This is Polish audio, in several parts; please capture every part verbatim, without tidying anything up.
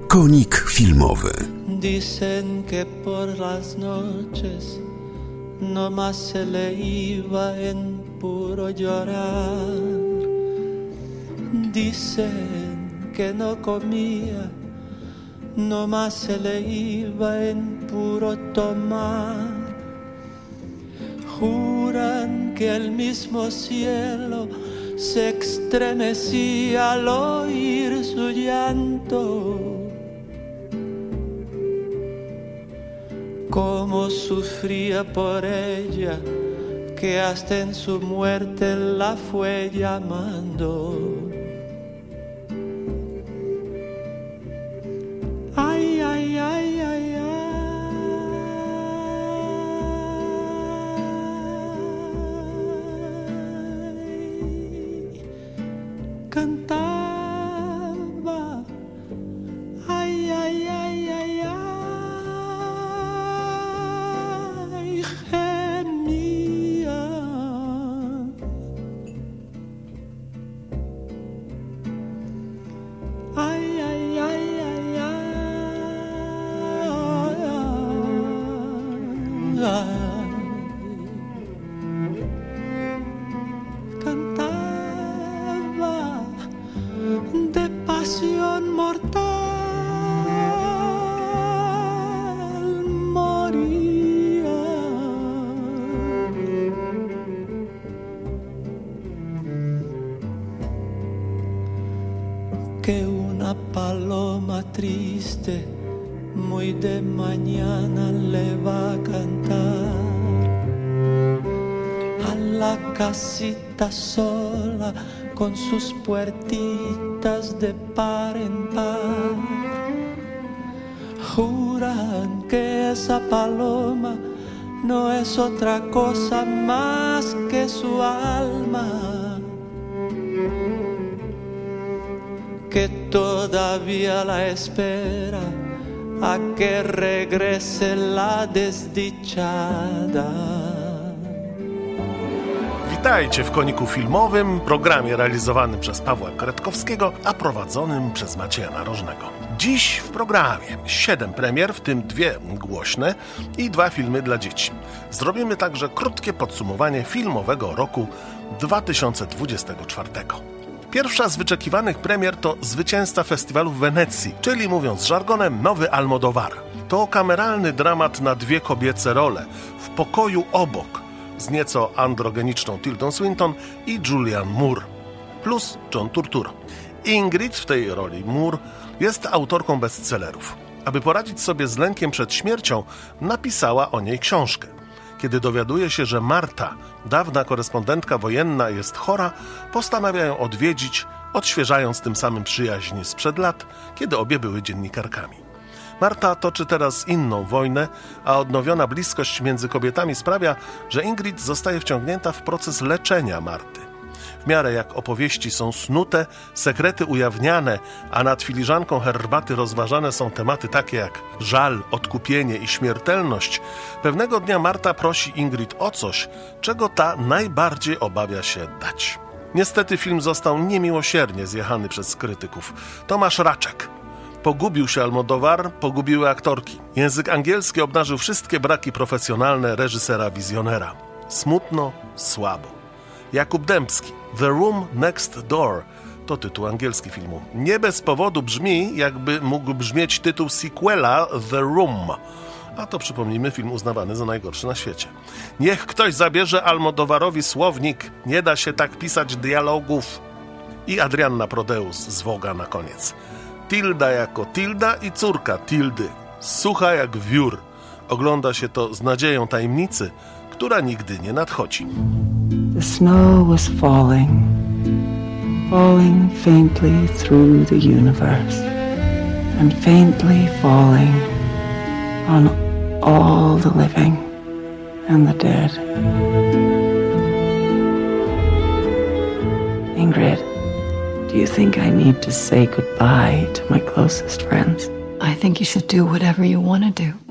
Konik filmowy. Dicen que por las noches no más se le iba en puro llorar. Dicen que no comía, no más se le iba en puro tomar. Juran que el mismo cielo se estremecía al oír su llanto. Cómo sufría por ella, que hasta en su muerte la fue llamando. Ay, ay, ay, ay, ay. Cantaba. Ay, ay, ay, ay, ay. Cantaba de pasión mortal, moría. Que una paloma triste muy de mañana le va a cantar a la casita sola con sus puertitas de par en par. Juran que esa paloma no es otra cosa más que su alma, que todavía la espera a que regrese la desdichada. Witajcie w Koniku Filmowym, programie realizowanym przez Pawła Kretkowskiego, a prowadzonym przez Macieja Narożnego. Dziś w programie siedem premier, w tym dwie głośne i dwa filmy dla dzieci. Zrobimy także krótkie podsumowanie filmowego roku dwa tysiące dwudziestego czwartego. Pierwsza z wyczekiwanych premier to zwycięzca festiwalu w Wenecji, czyli mówiąc żargonem, nowy Almodóvar. To kameralny dramat na dwie kobiece role, w pokoju obok, z nieco androgeniczną Tildą Swinton i Julianne Moore, plus John Turturro. Ingrid w tej roli Moore jest autorką bestsellerów. Aby poradzić sobie z lękiem przed śmiercią, napisała o niej książkę. Kiedy dowiaduje się, że Marta, dawna korespondentka wojenna, jest chora, postanawia ją odwiedzić, odświeżając tym samym przyjaźń sprzed lat, kiedy obie były dziennikarkami. Marta toczy teraz inną wojnę, a odnowiona bliskość między kobietami sprawia, że Ingrid zostaje wciągnięta w proces leczenia Marty. W miarę jak opowieści są snute, sekrety ujawniane, a nad filiżanką herbaty rozważane są tematy takie jak żal, odkupienie i śmiertelność, pewnego dnia Marta prosi Ingrid o coś, czego ta najbardziej obawia się dać. Niestety film został niemiłosiernie zjechany przez krytyków. Tomasz Raczek. Pogubił się Almodóvar, pogubiły aktorki. Język angielski obnażył wszystkie braki profesjonalne reżysera wizjonera. Smutno, słabo. Jakub Dębski. The Room Next Door to tytuł angielski filmu. Nie bez powodu brzmi, jakby mógł brzmieć tytuł sequela The Room. A to, przypomnijmy, film uznawany za najgorszy na świecie. Niech ktoś zabierze Almodóvarowi słownik. Nie da się tak pisać dialogów. I Adrianna Prodeus z Woga na koniec. Tilda jako Tilda i córka Tildy. Sucha jak wiór. Ogląda się to z nadzieją tajemnicy, która nigdy nie nadchodzi. The snow was falling, falling faintly through the universe, and faintly falling on all the living and the dead. Ingrid, do you think I need to say goodbye to my closest friends? I think you should do whatever you want to do.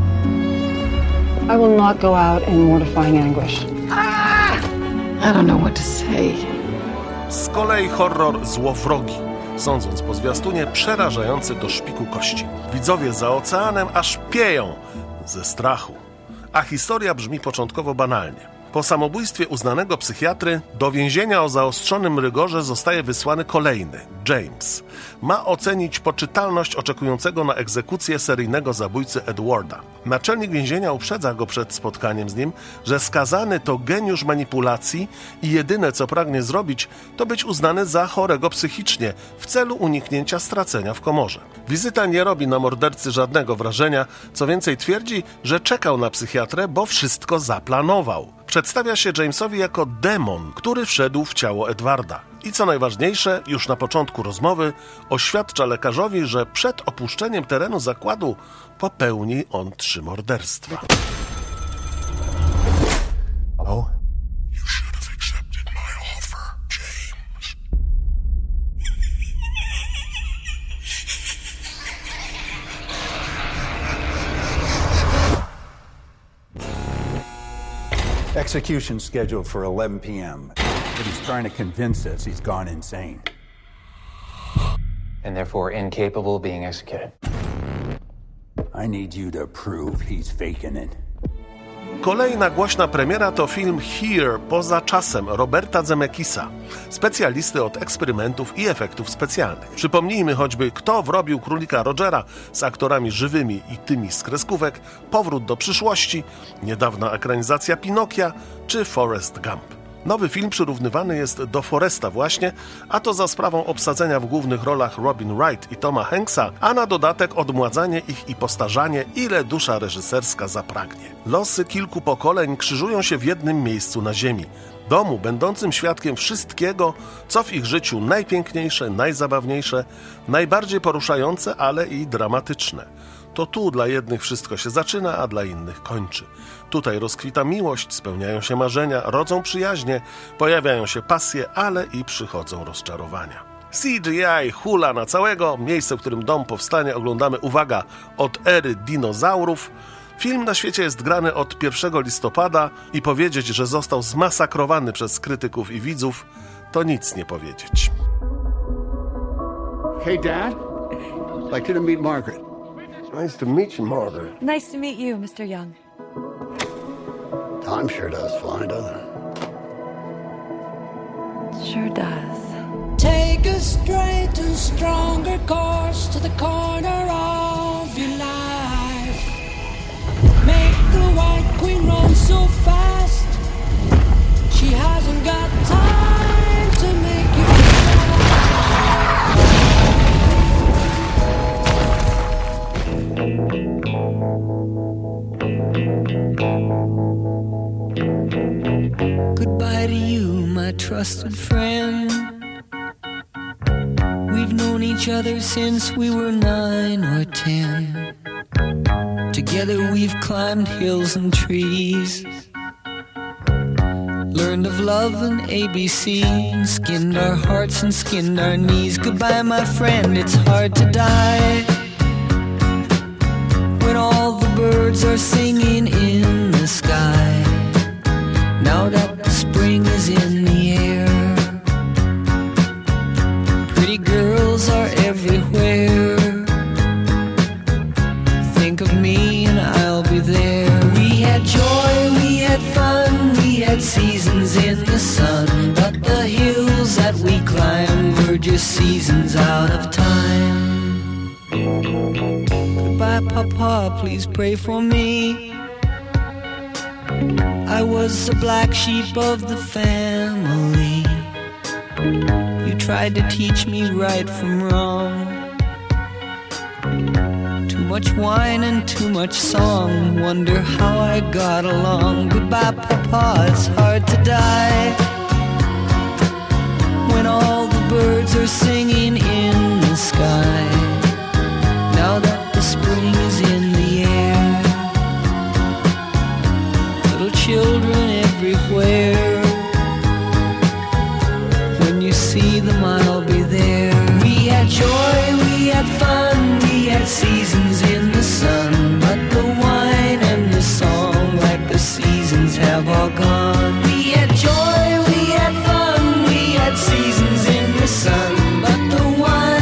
I will not go out in mortifying anguish. I don't know what to say. Z kolei horror Złowrogi. sądząc po zwiastunie, przerażający do szpiku kości. Widzowie za oceanem aż pieją ze strachu. A historia brzmi początkowo banalnie. Po samobójstwie uznanego psychiatry do więzienia o zaostrzonym rygorze zostaje wysłany kolejny, James. Ma ocenić poczytalność oczekującego na egzekucję seryjnego zabójcy Edwarda. Naczelnik więzienia uprzedza go przed spotkaniem z nim, że skazany to geniusz manipulacji i jedyne co pragnie zrobić, to być uznany za chorego psychicznie w celu uniknięcia stracenia w komorze. Wizyta nie robi na mordercy żadnego wrażenia, co więcej twierdzi, że czekał na psychiatrę, bo wszystko zaplanował. Przedstawia się Jamesowi jako demon, który wszedł w ciało Edwarda. I co najważniejsze, już na początku rozmowy oświadcza lekarzowi, że przed opuszczeniem terenu zakładu popełni on trzy morderstwa. Hello? You should have accepted my offer, James. Execution scheduled for eleven p.m. But he's trying to convince us he's gone insane. And therefore incapable of being executed. I need you to prove he's faking it. Kolejna głośna premiera to film Here poza czasem Roberta Zemeckisa, specjalisty od eksperymentów i efektów specjalnych. Przypomnijmy choćby, kto wrobił Królika Rogera z aktorami żywymi i tymi z kreskówek, Powrót do przyszłości, niedawna ekranizacja Pinokia czy Forrest Gump. Nowy film przyrównywany jest do Foresta właśnie, a to za sprawą obsadzenia w głównych rolach Robin Wright i Toma Hanksa, a na dodatek odmładzanie ich i postarzanie, ile dusza reżyserska zapragnie. Losy kilku pokoleń krzyżują się w jednym miejscu na ziemi. Domu będącym świadkiem wszystkiego, co w ich życiu najpiękniejsze, najzabawniejsze, najbardziej poruszające, ale i dramatyczne. To tu dla jednych wszystko się zaczyna, a dla innych kończy. Tutaj rozkwita miłość, spełniają się marzenia, rodzą przyjaźnie, pojawiają się pasje, ale i przychodzą rozczarowania. C G I hula na całego, miejsce, w którym dom powstanie, oglądamy, uwaga, od ery dinozaurów. Film na świecie jest grany od pierwszego listopada i powiedzieć, że został zmasakrowany przez krytyków i widzów, to nic nie powiedzieć. Hey, Dad. I'd like you to meet Margaret. Nice to meet you, Margaret. Nice to meet you, Mister Young. Time sure does fly, doesn't it? Sure does. Take a straight and stronger course to the corner of your life. Make the White Queen run so fast. She hasn't got time to make you Goodbye to you, my trusted friend. We've known each other since we were nine or ten. Together we've climbed hills and trees, learned of love and A B C, and skinned our hearts and skinned our knees. Goodbye, my friend, it's hard to die when all the birds are singing in the sky. Now that the spring is in the air, pretty girls are everywhere. Think of me and I'll be there. We had joy, we had fun, we had seasons in the sun, but the hills that we climbed were just seasons out of time. Goodbye, Papa, please pray for me. I was the black sheep of the family. You tried to teach me right from wrong. Too much wine and too much song. Wonder how I got along. Goodbye, Papa, it's hard to die when all the birds are singing in the sky. Now that the spring is in the air, little children everywhere. When you see them, I'll be there. We had joy, we had fun, we had seasons in the sun, but the wine and the song, like the seasons, have all gone. We had joy, we had fun, we had seasons in the sun, but the wine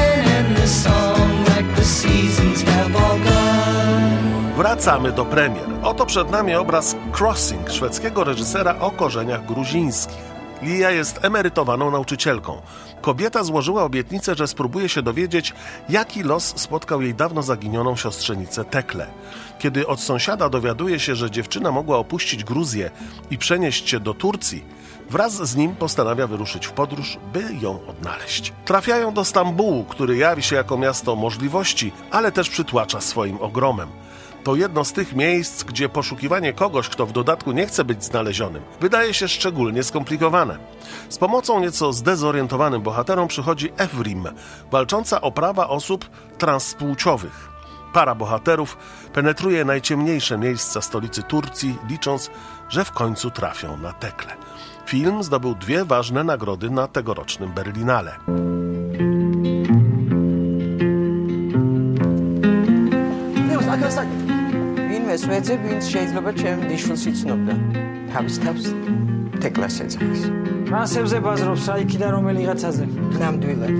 Wracamy do premier. Oto przed nami obraz Crossing szwedzkiego reżysera o korzeniach gruzińskich. Lia jest emerytowaną nauczycielką. Kobieta złożyła obietnicę, że spróbuje się dowiedzieć, jaki los spotkał jej dawno zaginioną siostrzenicę Teklę. Kiedy od sąsiada dowiaduje się, że dziewczyna mogła opuścić Gruzję i przenieść się do Turcji, wraz z nim postanawia wyruszyć w podróż, by ją odnaleźć. Trafiają do Stambułu, który jawi się jako miasto możliwości, ale też przytłacza swoim ogromem. To jedno z tych miejsc, gdzie poszukiwanie kogoś, kto w dodatku nie chce być znalezionym, wydaje się szczególnie skomplikowane. Z pomocą nieco zdezorientowanym bohaterom przychodzi Evrim, walcząca o prawa osób transpłciowych. Para bohaterów penetruje najciemniejsze miejsca stolicy Turcji, licząc, że w końcu trafią na Teklę. Film zdobył dwie ważne nagrody na tegorocznym Berlinale. Mesmece bugün შეიძლება ჩემ ნიშნულს იცნობდა. თავის თავს თეკლას ეძახის. მასებზე ბაზრობს რა იქიდან რომელიღაცაზე. ნამდვილად.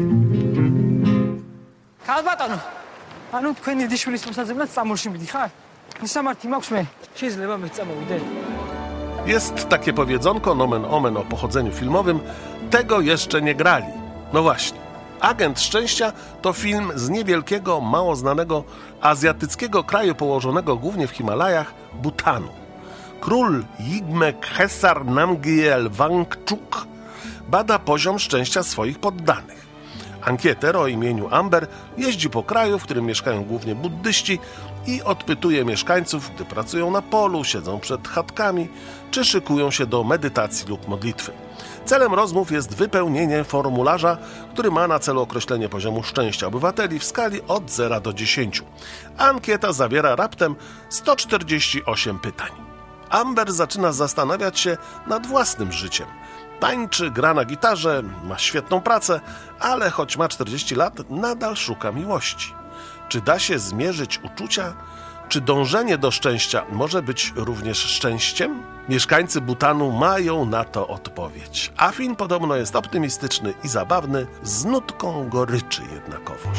ქალბატონო, ანუ თქვენი დიშვილის მოსაძებნად წამორში მიდიხარ? მისამართი მაქვს მე. შეიძლება მე წამოვიდე. Jest takie powiedzonko, nomen omen, o pochodzeniu filmowym. Tego jeszcze nie grali. No właśnie. Agent Szczęścia to film z niewielkiego, mało znanego azjatyckiego kraju położonego głównie w Himalajach, Bhutanu. Król Yigme Khesar Namgyel Wangchuk bada poziom szczęścia swoich poddanych. Ankieter o imieniu Amber jeździ po kraju, w którym mieszkają głównie buddyści i odpytuje mieszkańców, gdy pracują na polu, siedzą przed chatkami, czy szykują się do medytacji lub modlitwy. Celem rozmów jest wypełnienie formularza, który ma na celu określenie poziomu szczęścia obywateli w skali od zera do dziesięciu. Ankieta zawiera raptem sto czterdzieści osiem pytań. Amber zaczyna zastanawiać się nad własnym życiem. Tańczy, gra na gitarze, ma świetną pracę, ale choć ma czterdzieści lat, nadal szuka miłości. Czy da się zmierzyć uczucia? Czy dążenie do szczęścia może być również szczęściem? Mieszkańcy Bhutanu mają na to odpowiedź. A film podobno jest optymistyczny i zabawny, z nutką goryczy jednakowoż.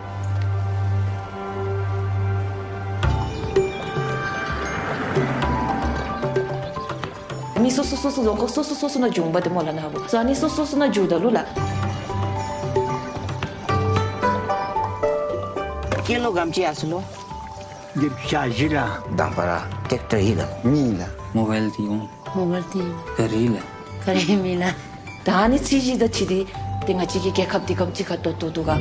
Ni sosu sosu dong sosu sosu na jumba de mola na bo. So ani sosu sosu na juda lula. Kilo gamchi aslo. Dipchajila. Dampara tekta hila. Mila. Mobile tion. Mobile tion. Karila. Karimila. Dani chiji da chidi tenga chigi ke khapti gamchi kha to to duga.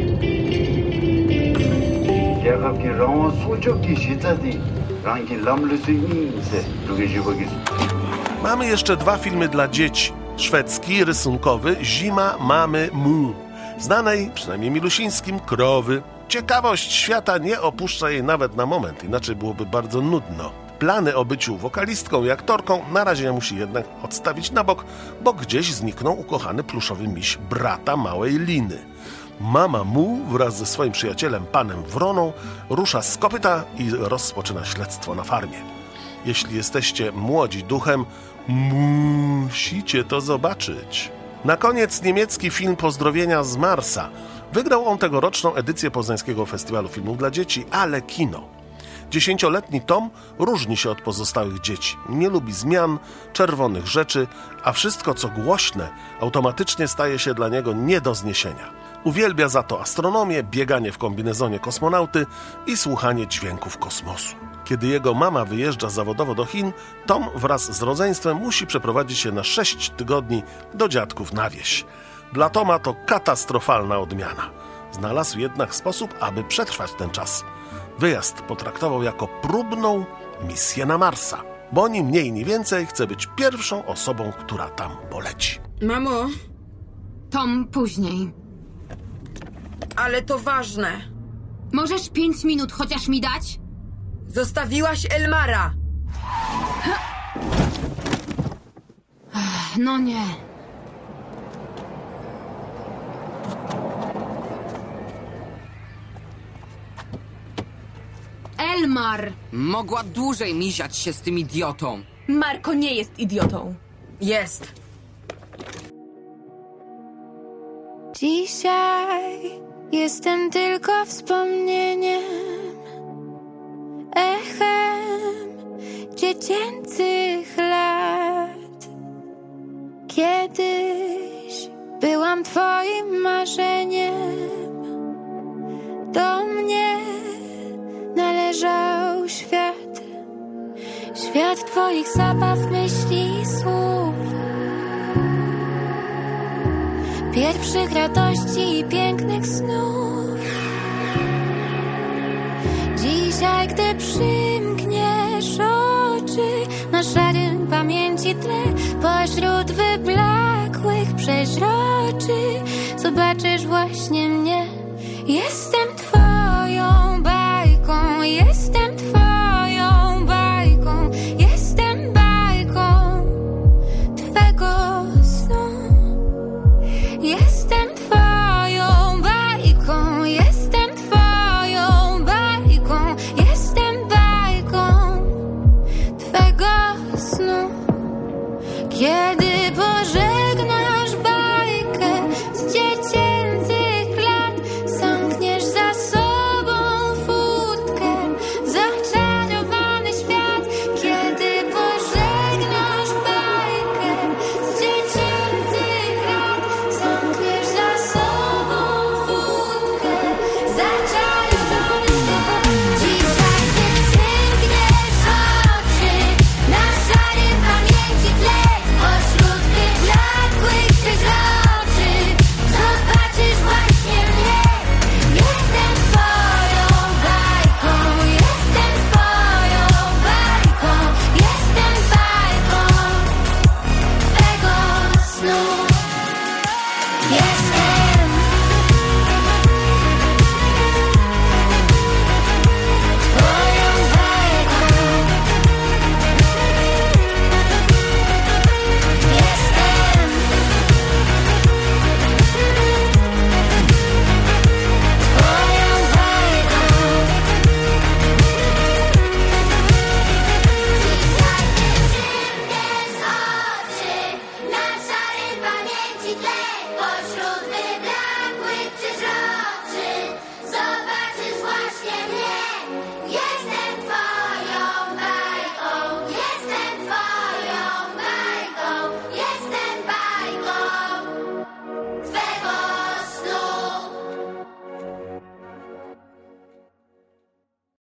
Ya khapki rawa socho ki shitati. Rangi lamlusi inse. Lugeji bogis. Mamy jeszcze dwa filmy dla dzieci. Szwedzki, rysunkowy Zima mamy Mu, znanej, przynajmniej Milusińskim, krowy. Ciekawość świata nie opuszcza jej nawet na moment, inaczej byłoby bardzo nudno. Plany o byciu wokalistką i aktorką na razie musi jednak odstawić na bok, bo gdzieś zniknął ukochany pluszowy miś brata małej Liny. Mama Mu wraz ze swoim przyjacielem panem Wroną rusza z kopyta i rozpoczyna śledztwo na farmie. Jeśli jesteście młodzi duchem, musicie to zobaczyć. Na koniec niemiecki film Pozdrowienia z Marsa. Wygrał on tegoroczną edycję Poznańskiego Festiwalu Filmów dla Dzieci, ale kino. Dziesięcioletni Tom różni się od pozostałych dzieci. Nie lubi zmian, czerwonych rzeczy, a wszystko co głośne automatycznie staje się dla niego nie do zniesienia. Uwielbia za to astronomię, bieganie w kombinezonie kosmonauty i słuchanie dźwięków kosmosu. Kiedy jego mama wyjeżdża zawodowo do Chin, Tom wraz z rodzeństwem musi przeprowadzić się na sześć tygodni do dziadków na wieś. Dla Toma to katastrofalna odmiana. Znalazł jednak sposób, aby przetrwać ten czas. Wyjazd potraktował jako próbną misję na Marsa, bo ni mniej, ni więcej chce być pierwszą osobą, która tam poleci. Mamo? Tom, później. Ale to ważne. Możesz pięć minut chociaż mi dać? Zostawiłaś Elmara. No nie. Elmar! Mogła dłużej miziać się z tym idiotą. Marko nie jest idiotą. Jest. Dzisiaj jestem tylko wspomnieniem, dziecięcych lat. Kiedyś byłam twoim marzeniem. Do mnie należał świat. Świat twoich zabaw, myśli i słów, pierwszych radości i pięknych snów. Dzisiaj, gdy przymkniesz oczy na szarym pamięci tle, pośród wyblakłych przeźroczy zobaczysz właśnie mnie. Jestem twoja.